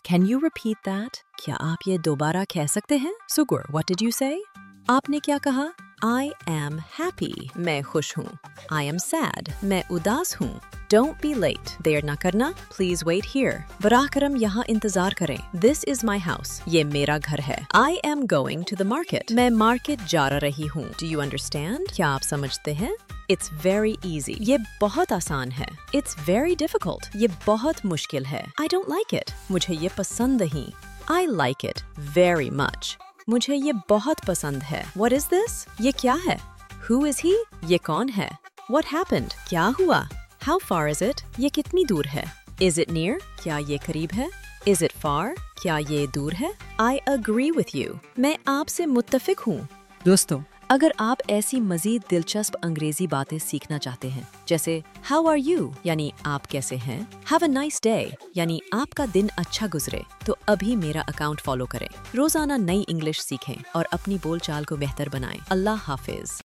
Can you repeat that? क्या आप ये दोबारा कह सकते हैं? Sugur, what did you say? आपने क्या कहा? I am happy. मैं खुश हूँ. I am sad. मैं उदास हूँ. Don't be late. देर ना करना. Please wait here. बराह करम यहाँ इंतजार करें. This is my house. ये मेरा घर है. I am going to the market. मैं मार्केट जा रही हूँ. Do you understand? क्या आप समझते हैं? It's very easy. ये बहुत आसान है. It's very difficult. ये बहुत मुश्किल है. I don't like it. मुझे ये पसंद नहीं. I like it very much. मुझे ये बहुत पसंद है. What is this? ये क्या है? Who is he? ये कौन है? What happened? क्या हुआ? How far is it? ये कितनी दूर है? Is it near? क्या ये करीब है? Is it far? क्या ये दूर है? I agree with you. मैं आपसे मुत्तफिक हूँ. दोस्तों, अगर आप ऐसी मजीद दिलचस्प अंग्रेजी बातें सीखना चाहते हैं, जैसे How are you? यानी आप कैसे हैं? Have a nice day? यानी आपका दिन अच्छा गुजरे, तो अभी मेरा अकाउंट फॉलो करें. रोजाना नई इंग्लिश सीखें और अपनी बोलचाल को बेहतर बनाएं. अल्लाह हाफिज.